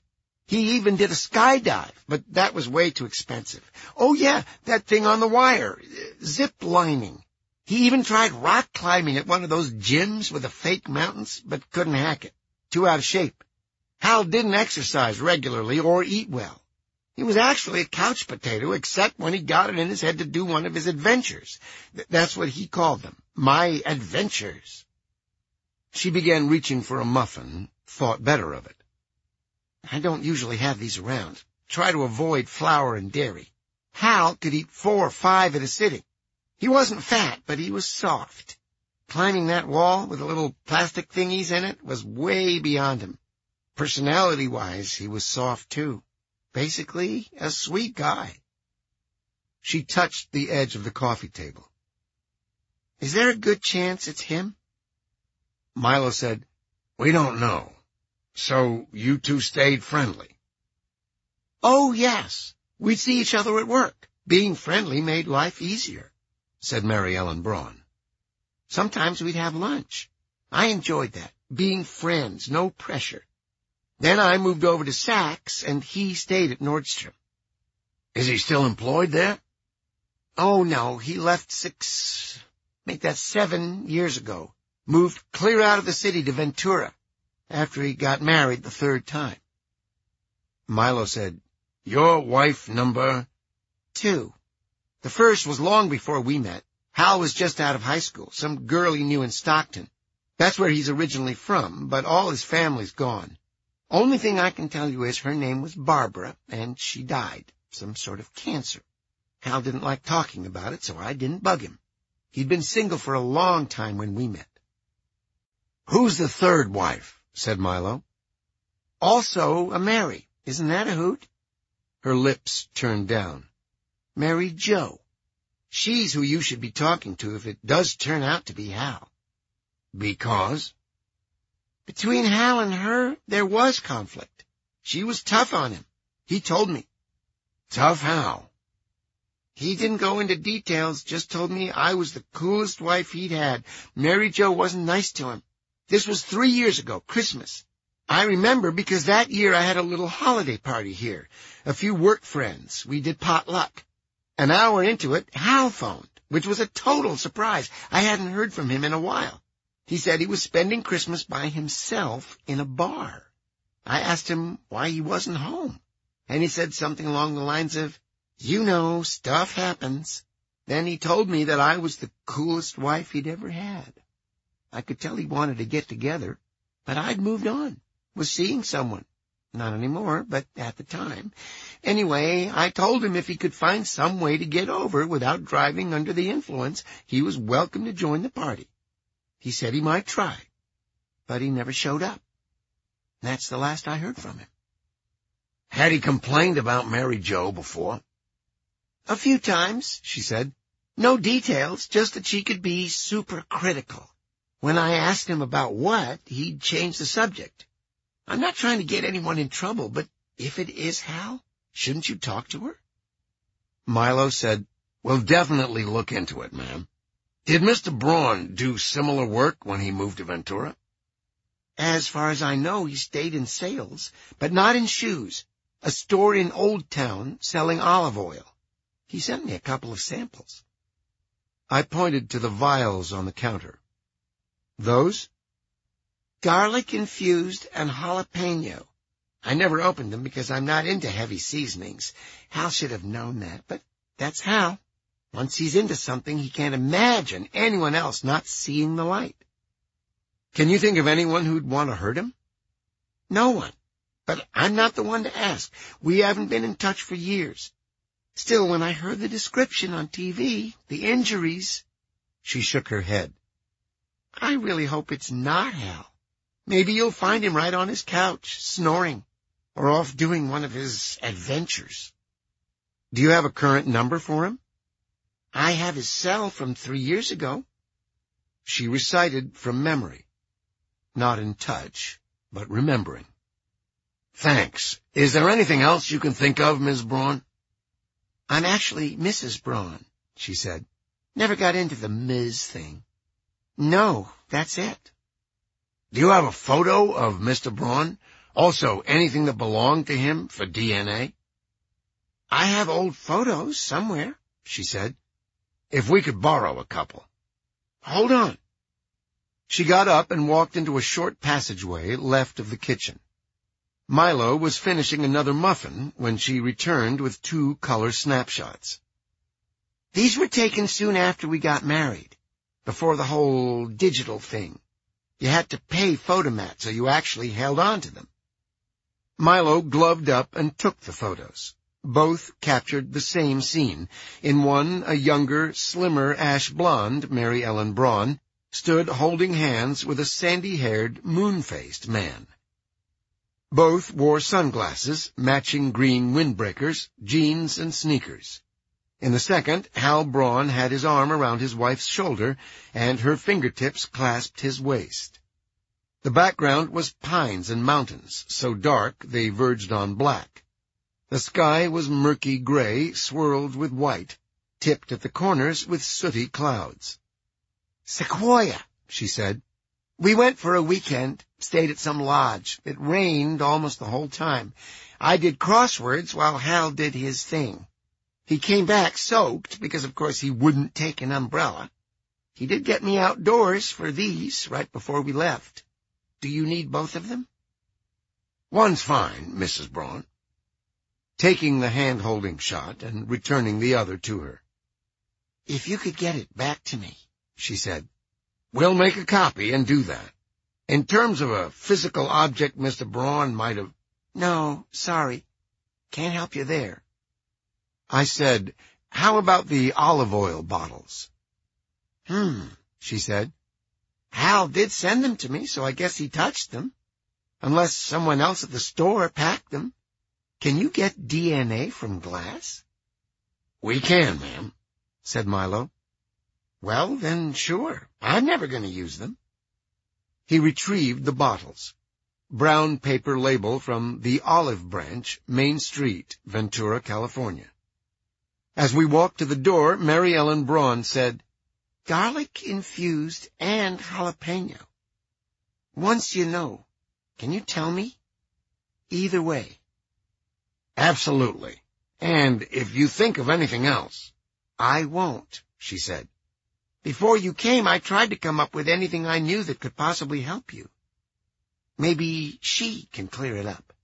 He even did a skydive, but that was way too expensive. Oh yeah, that thing on the wire, zip lining. He even tried rock climbing at one of those gyms with the fake mountains, but couldn't hack it. Too out of shape. Hal didn't exercise regularly or eat well. He was actually a couch potato, except when he got it in his head to do one of his adventures. That's what he called them, my adventures. She began reaching for a muffin, thought better of it. I don't usually have these around. Try to avoid flour and dairy. Hal could eat 4 or 5 at a sitting. He wasn't fat, but he was soft. Climbing that wall with the little plastic thingies in it was way beyond him. Personality-wise, he was soft, too. Basically, a sweet guy. She touched the edge of the coffee table. Is there a good chance it's him? Milo said, We don't know. So you two stayed friendly? Oh, yes. We'd see each other at work. Being friendly made life easier, said Mary Ellen Braun. Sometimes we'd have lunch. I enjoyed that, being friends, no pressure. Then I moved over to Saks, and he stayed at Nordstrom. Is he still employed there? Oh, no, he left 7 years ago. Moved clear out of the city to Ventura, after he got married the 3rd time. Milo said, Your wife number 2. The first was long before we met. Hal was just out of high school, some girl he knew in Stockton. That's where he's originally from, but all his family's gone. Only thing I can tell you is her name was Barbara, and she died, some sort of cancer. Hal didn't like talking about it, so I didn't bug him. He'd been single for a long time when we met. Who's the 3rd wife? Said Milo. Also a Mary. Isn't that a hoot? Her lips turned down. Mary Jo. She's who you should be talking to if it does turn out to be Hal. Because? Between Hal and her, there was conflict. She was tough on him. He told me. Tough how? He didn't go into details, just told me I was the coolest wife he'd had. Mary Jo wasn't nice to him. This was 3 years ago, Christmas. I remember because that year I had a little holiday party here. A few work friends. We did potluck. An hour into it, Hal phoned, which was a total surprise. I hadn't heard from him in a while. He said he was spending Christmas by himself in a bar. I asked him why he wasn't home, and he said something along the lines of, You know, stuff happens. Then he told me that I was the coolest wife he'd ever had. I could tell he wanted to get together, but I'd moved on, was seeing someone. Not anymore, but at the time. Anyway, I told him if he could find some way to get over without driving under the influence, he was welcome to join the party. He said he might try, but he never showed up. That's the last I heard from him. Had he complained about Mary Jo before? A few times, she said. No details, just that she could be super critical. When I asked him about what, he'd change the subject. I'm not trying to get anyone in trouble, but if it is Hal, shouldn't you talk to her? Milo said, We'll definitely look into it, ma'am. Did Mr. Braun do similar work when he moved to Ventura? As far as I know, he stayed in sales, but not in shoes. A store in Old Town selling olive oil. He sent me a couple of samples. I pointed to the vials on the counter. Those? Garlic infused and jalapeno. I never opened them because I'm not into heavy seasonings. Hal should have known that, but that's Hal. Once he's into something, he can't imagine anyone else not seeing the light. Can you think of anyone who'd want to hurt him? No one. But I'm not the one to ask. We haven't been in touch for years. Still, when I heard the description on TV, the injuries... She shook her head. I really hope it's not Hal. Maybe you'll find him right on his couch, snoring, or off doing one of his adventures. Do you have a current number for him? I have his cell from 3 years ago. She recited from memory. Not in touch, but remembering. Thanks. Is there anything else you can think of, Ms. Braun? I'm actually Mrs. Braun, she said. Never got into the Ms. thing. No, that's it. Do you have a photo of Mr. Braun, Also, anything that belonged to him for DNA? I have old photos somewhere, she said. If we could borrow a couple. Hold on. She got up and walked into a short passageway left of the kitchen. Milo was finishing another muffin when she returned with 2 color snapshots. These were taken soon after we got married, before the whole digital thing. You had to pay Photomat, so you actually held on to them. Milo gloved up and took the photos. Both captured the same scene. In one, a younger, slimmer ash blonde, Mary Ellen Braun, stood holding hands with a sandy-haired, moon-faced man. Both wore sunglasses, matching green windbreakers, jeans, and sneakers. In the second, Hal Braun had his arm around his wife's shoulder, and her fingertips clasped his waist. The background was pines and mountains, so dark they verged on black. The sky was murky gray, swirled with white, tipped at the corners with sooty clouds. Sequoia, she said. We went for a weekend, stayed at some lodge. It rained almost the whole time. I did crosswords while Hal did his thing. He came back soaked because, of course, he wouldn't take an umbrella. He did get me outdoors for these right before we left. Do you need both of them? One's fine, Mrs. Braun. Taking the hand-holding shot and returning the other to her. If you could get it back to me, she said. We'll make a copy and do that. In terms of a physical object Mr. Braun might have... No, sorry. Can't help you there. I said, how about the olive oil bottles? She said. Hal did send them to me, so I guess he touched them. Unless someone else at the store packed them. Can you get DNA from glass? We can, ma'am, said Milo. Well, then, sure. I'm never going to use them. He retrieved the bottles. Brown paper label from the Olive Branch, Main Street, Ventura, California. As we walked to the door, Mary Ellen Braun said, Garlic-infused and jalapeno. Once you know, can you tell me? Either way. Absolutely. And if you think of anything else... I won't, she said. Before you came, I tried to come up with anything I knew that could possibly help you. Maybe she can clear it up.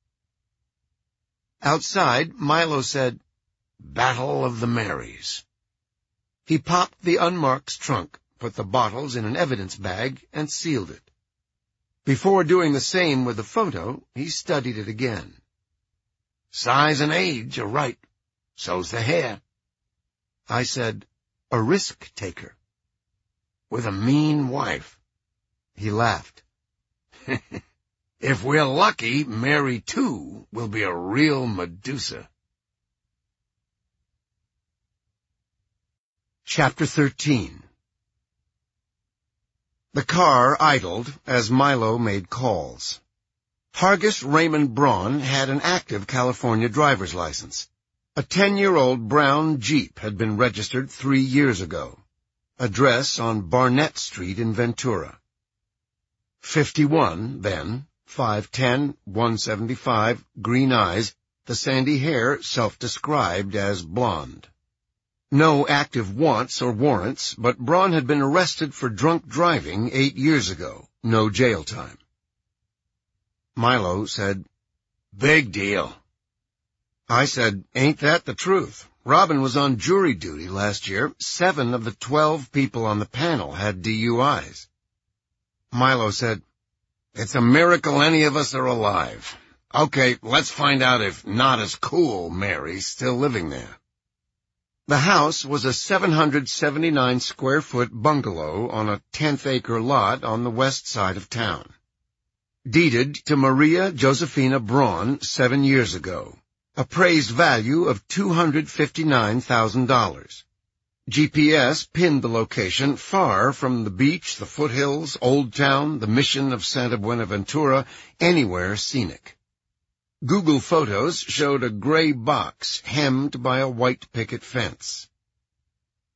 Outside, Milo said, Battle of the Marys. He popped the unmarked trunk, put the bottles in an evidence bag, and sealed it. Before doing the same with the photo, he studied it again. Size and age are right. So's the hair. I said, a risk-taker. With a mean wife. He laughed. If we're lucky, Mary, too, will be a real Medusa. Chapter 13. The car idled as Milo made calls. Hargis Raymond Braun had an active California driver's license. A 10-year-old brown Jeep had been registered 3 years ago. Address on Barnett Street in Ventura. 51, then, 5'10", 175, green eyes, the sandy hair self-described as blonde. No active wants or warrants, but Braun had been arrested for drunk driving 8 years ago. No jail time. Milo said, Big deal. I said, ain't that the truth? Robin was on jury duty last year. 7 of the 12 people on the panel had DUIs. Milo said, It's a miracle any of us are alive. Okay, let's find out if not as cool Mary's still living there. The house was a 779-square-foot bungalow on a 10th-acre lot on the west side of town. Deeded to Maria Josephina Braun 7 years ago. Appraised value of $259,000. GPS pinned the location far from the beach, the foothills, Old Town, the Mission of Santa Buenaventura, anywhere scenic. Google Photos showed a gray box hemmed by a white picket fence.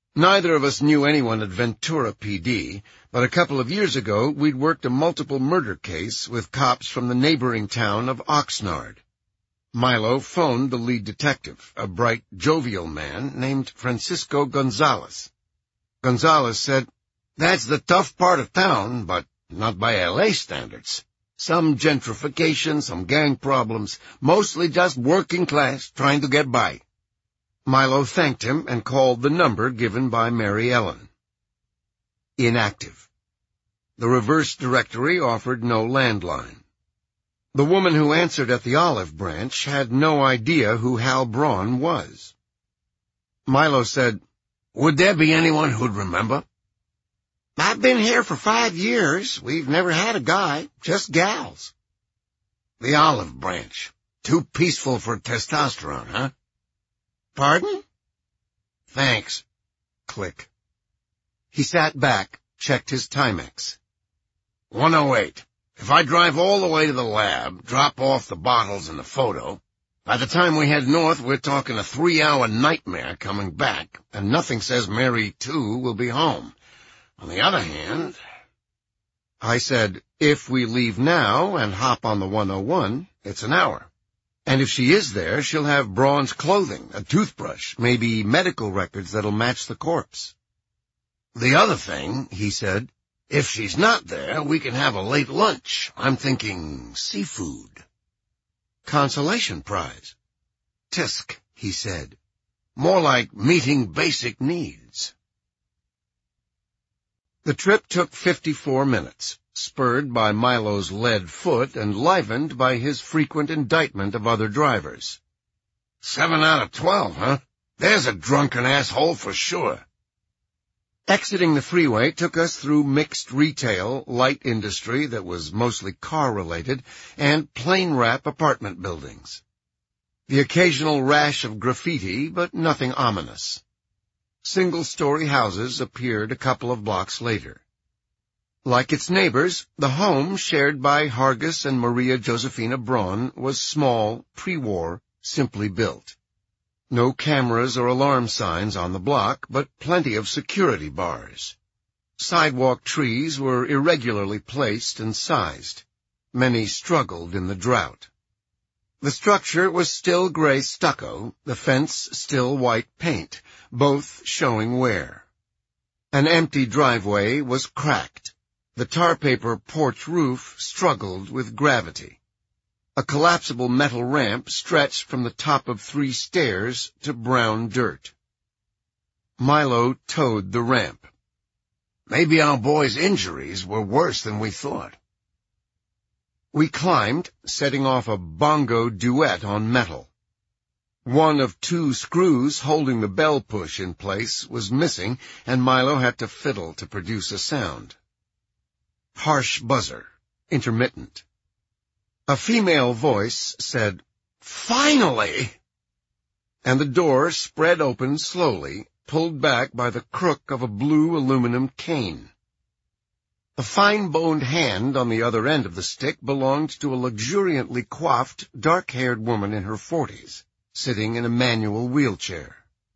Neither of us knew anyone at Ventura PD, but a couple of years ago we'd worked a multiple murder case with cops from the neighboring town of Oxnard. Milo phoned the lead detective, a bright, jovial man named Francisco Gonzalez. Gonzalez said, "That's the tough part of town, but not by LA standards. Some gentrification, some gang problems, mostly just working class trying to get by." Milo thanked him and called the number given by Mary Ellen. Inactive. The reverse directory offered no landline. The woman who answered at the Olive Branch had no idea who Hal Braun was. Milo said, "Would there be anyone who'd remember?" "I've been here for 5 years. We've never had a guy, just gals." "The Olive Branch. Too peaceful for testosterone, huh?" "Pardon?" "Thanks." Click. He sat back, checked his Timex. 108. If I drive all the way to the lab, drop off the bottles and the photo, by the time we head north, we're talking a 3-hour nightmare coming back, and nothing says Mary, too, will be home. On the other hand, I said, if we leave now and hop on the 101, it's an hour. And if she is there, she'll have Braun's clothing, a toothbrush, maybe medical records that'll match the corpse. The other thing, he said, if she's not there, we can have a late lunch. I'm thinking seafood. Consolation prize. Tisk, he said. More like meeting basic needs. The trip took 54 minutes, spurred by Milo's lead foot and livened by his frequent indictment of other drivers. 7 out of 12, huh? There's a drunken asshole for sure. Exiting the freeway took us through mixed retail, light industry that was mostly car-related, and plain-wrap apartment buildings. The occasional rash of graffiti, but nothing ominous. Single-story houses appeared a couple of blocks later. Like its neighbors, the home shared by Hargis and Maria Josefina Braun was small, pre-war, simply built. No cameras or alarm signs on the block, but plenty of security bars. Sidewalk trees were irregularly placed and sized. Many struggled in the drought. The structure was still gray stucco, the fence still white paint, both showing wear. An empty driveway was cracked. The tar paper porch roof struggled with gravity. A collapsible metal ramp stretched from the top of 3 stairs to brown dirt. Milo towed the ramp. Maybe our boy's injuries were worse than we thought. We climbed, setting off a bongo duet on metal. One of 2 screws holding the bell push in place was missing, and Milo had to fiddle to produce a sound. Harsh buzzer, intermittent. A female voice said, "Finally!" And the door spread open slowly, pulled back by the crook of a blue aluminum cane. A fine-boned hand on the other end of the stick belonged to a luxuriantly coiffed, dark-haired woman in her 40s, sitting in a manual wheelchair.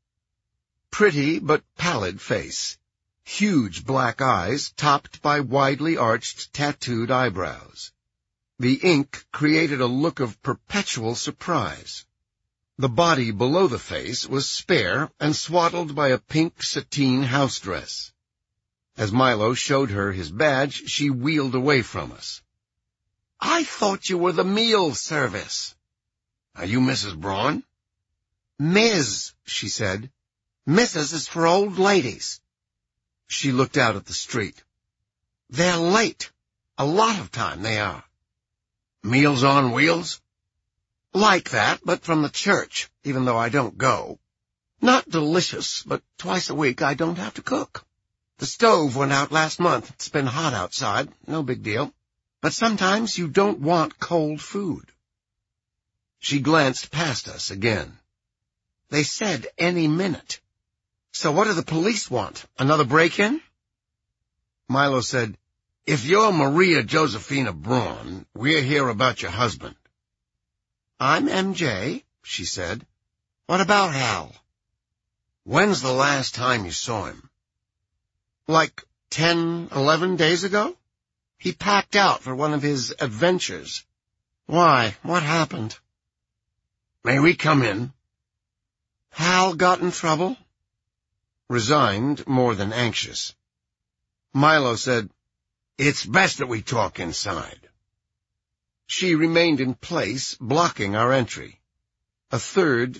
Pretty but pallid face, huge black eyes topped by widely arched, tattooed eyebrows. The ink created a look of perpetual surprise. The body below the face was spare and swaddled by a pink sateen house dress. As Milo showed her his badge, she wheeled away from us. "I thought you were the meal service." "Are you Mrs. Braun?" "Ms.," she said. "Mrs. is for old ladies." She looked out at the street. "They're late. A lot of time they are." "Meals on Wheels?" "Like that, but from the church, even though I don't go. Not delicious, but twice a week I don't have to cook. The stove went out last month. It's been hot outside, no big deal. But sometimes you don't want cold food." She glanced past us again. "They said any minute. So what do the police want? Another break-in?" Milo said, "If you're Maria Josefina Braun, we're here about your husband." "I'm MJ," she said. "What about Hal?" When's the last time you saw him? Like 10, 11 days ago? He packed out for one of his adventures. Why? What happened? May we come in? Hal got in trouble? Resigned more than anxious. Milo said, It's best that we talk inside. She remained in place, blocking our entry. A third